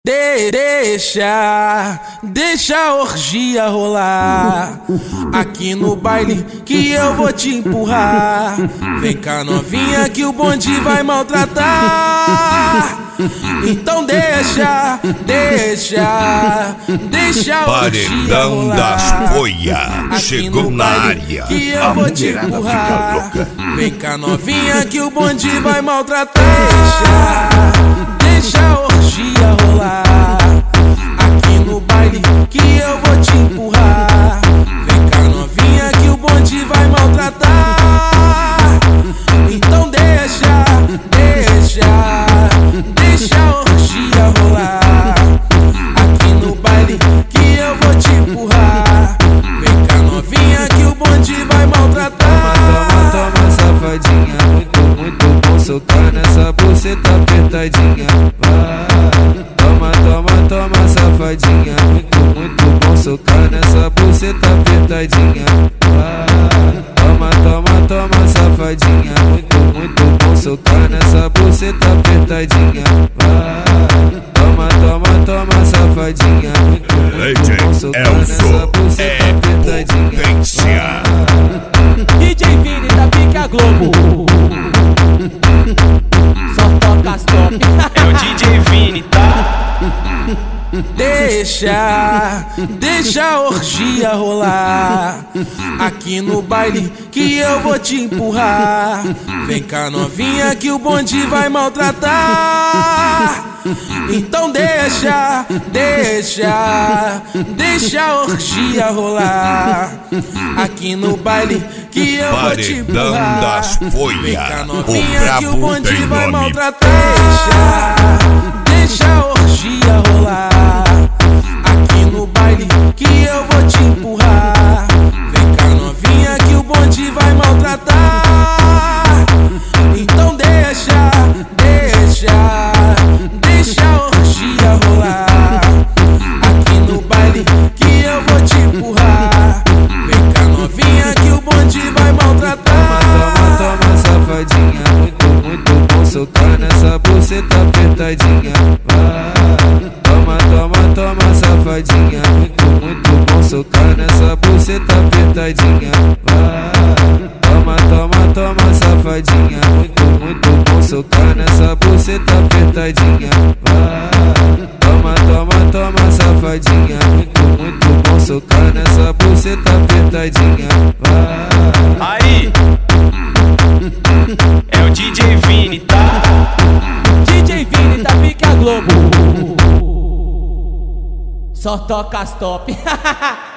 Deixa a orgia rolar aqui no baile que eu vou te empurrar. Vem cá novinha que o bonde vai maltratar. Então deixa a orgia rolar. Das Folhas chegou na área. Que eu vou te empurrar. Vem cá novinha que o bonde vai maltratar. Deixa a orgia rolar aqui no baile que eu vou te empurrar. Vem cá novinha que o bonde vai maltratar. Então deixa a orgia rolar aqui no baile que eu vou te empurrar. Vem cá novinha que o bonde vai maltratar. Toma, safadinha, muito bom soltar nessa buceta apertadinha. Toma, safadinha, muito bom soltar nessa buceta apertadinha. Toma, safadinha, muito bom soltar nessa buceta apertadinha. Toma, safadinha, muito bom soltar nessa buceta apertadinha. DJ Vini da Pica Globo, só toca as top. É o DJ Vini, tá? Deixa a orgia rolar aqui no baile que eu vou te empurrar. Vem cá novinha que o bonde vai maltratar. Então deixa a orgia rolar aqui no baile que eu vou te empurrar. Das Folhas. Vem cá novinha que o bonde tem vai nome. maltratar. Deixa a orgia rolar aqui no baile que eu vou te empurrar. Vem cá novinha que o bonde vai maltratar. Então deixa a orgia rolar aqui no baile que eu vou te empurrar. Vem cá novinha que o bonde vai maltratar. Toma, safadinha, muito bom soltar nessa buceta apertadinha. Toma, safadinha, muito bom soltar nessa buceta apertadinha. Toma, safadinha, muito bom soltar nessa buceta apertadinha. Toma, safadinha, muito bom soltar nessa buceta apertadinha. Aí, é o DJ Vini, tá? DJ Vini da Pica Globo, só toca as top.